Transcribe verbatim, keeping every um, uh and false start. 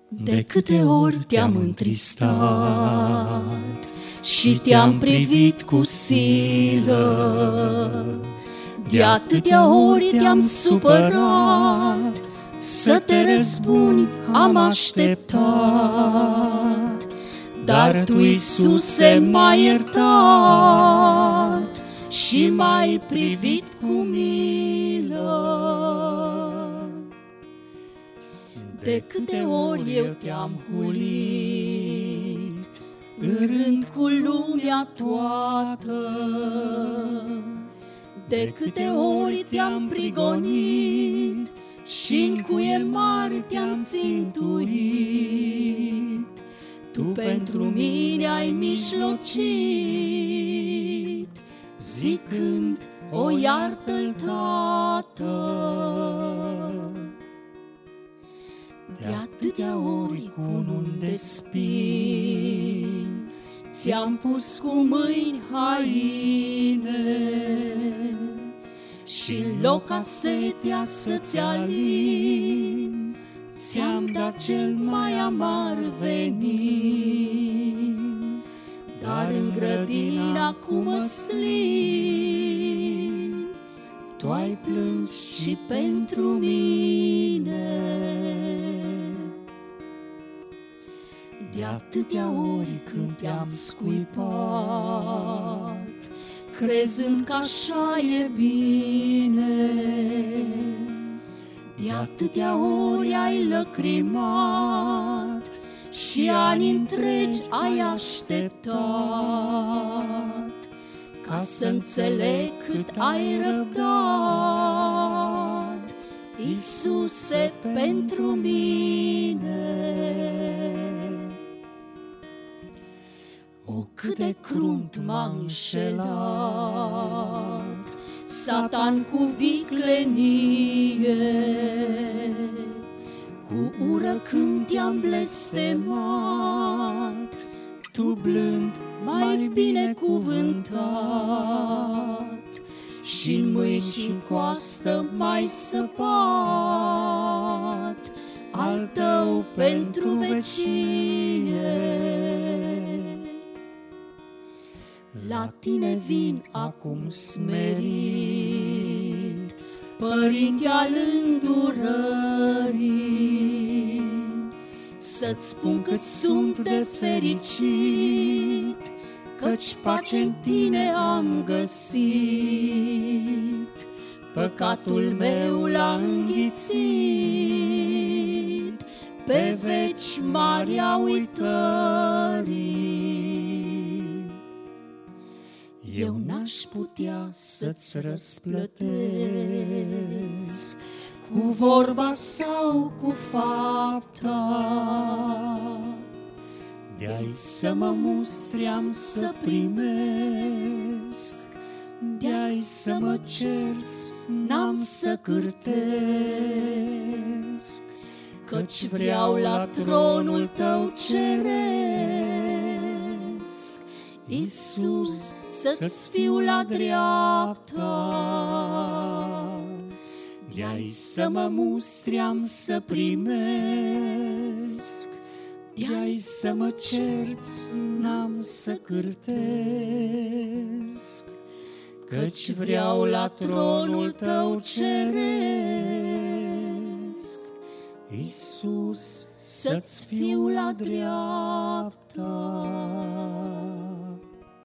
De câte ori te-am întristat și te-am privit cu silă, de atâtea ori te-am supărat, să te răzbuni am așteptat. Dar Tu, Iisuse, m-ai iertat și m-ai privit cu milă. De câte ori eu te-am hulit, în rând cu lumea toată, de câte ori te-am prigonit și-n cuier mari te-am țintuit, Tu pentru mine ai mijlocit, zicând, o iartă-l, Tată. De atâtea ori cu nuni de spini ți-am pus cu mâini haine și-n loc ca setea să-ți alin, ți-am dat cel mai amar venin. Dar în grădina cu măslin Tu ai plâns și pentru mine. De atâtea ori când te-am scuipat, crezând că așa e bine, de atâtea ori ai lăcrimat și ani întregi ai așteptat, ca să înțeleg cât ai răbdat, Iisuse, pentru mine. O, cât de crunt m-a înșelat Satan cu viclenie, cu ură când te-am blestemat, Tu blând mai binecuvântat, și-n mâini și-n coastă mai săpat, al Tău pentru vecie. La Tine vin acum smerit, Părinte al îndurării, să-ți spun că sunt de fericit, căci pace în Tine am găsit. Păcatul meu l-a înghițit, pe veci mari a uitării. Eu n-aș putea să-ți răsplătesc cu vorba sau cu fapta, de-ai să mă mustri am să primesc, de-ai să mă cerți n-am să cârtesc, căci vreau la tronul Tău ceresc, Iisus, să-ți fiu la dreapta. De-ai să mă mustri am să primesc, de-ai să mă cerți n-am să cârtesc, căci vreau la tronul Tău ceresc, Iisus, să-ți fiu la dreapta.